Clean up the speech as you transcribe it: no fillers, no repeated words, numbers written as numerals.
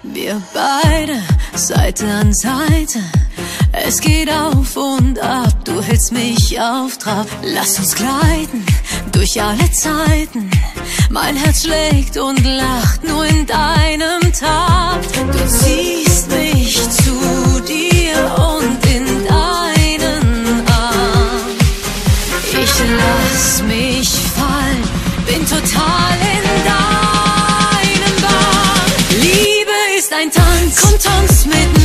Wir beide, Seite an Seite, es geht auf und ab, du hältst mich auf Trab. Lass uns gleiten durch alle Zeiten, mein Herz schlägt und lacht nur in deinem Takt. Du ziehst mich zu dir und in deinen Arm. Ich lass mich fallen, bin total in deinem Bann. Liebe ist ein Tanz, komm tanz mit mir.